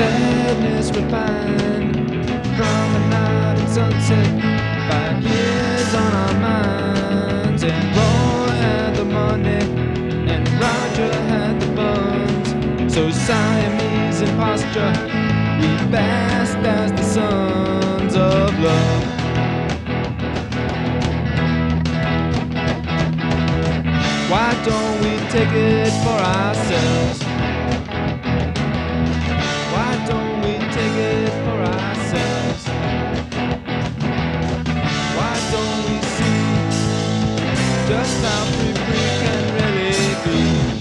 sadness refined from a night and sunset. 5 years on our minds, and Roy had the money and Roger had the funds. So Siamese imposture, we fast as the sons of love. Why don't we take it for ourselves? Why don't we take it for ourselves? Why don't we see just how free we can really be?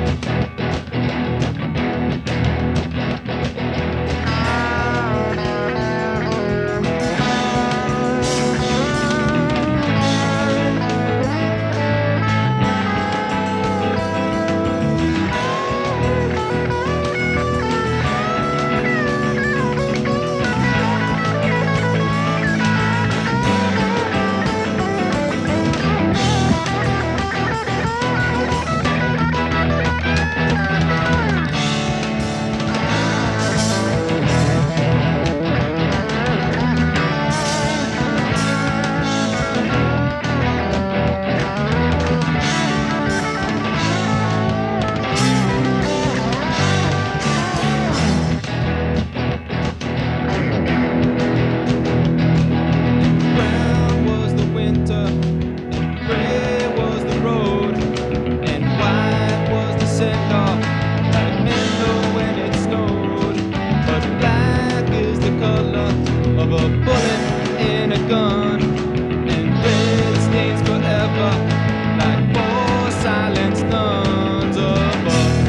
Of a bullet in a gun, and red stains forever like 4 silent nuns above.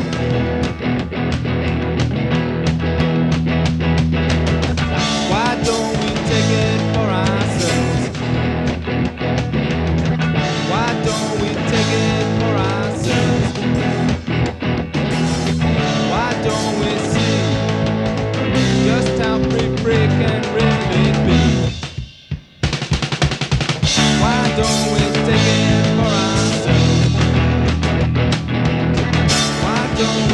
Why don't we take it for ourselves? Why don't we take it for ourselves? Why don't we see just how free can really be? Why don't we take it for ourselves? Why don't